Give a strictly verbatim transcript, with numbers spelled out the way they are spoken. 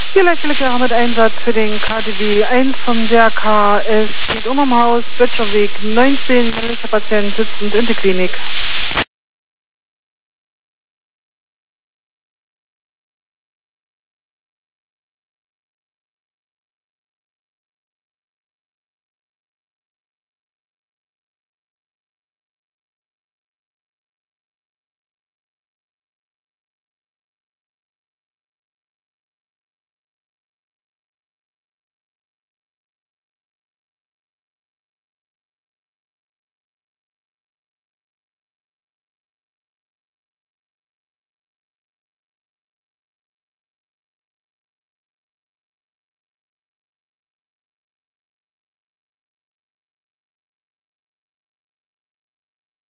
Hier Leckliche mit Einsatz für den K D W eins vom D R K. Es steht um am Haus, Böttcherweg neunzehn, männlicher Patient sitzend in der Klinik.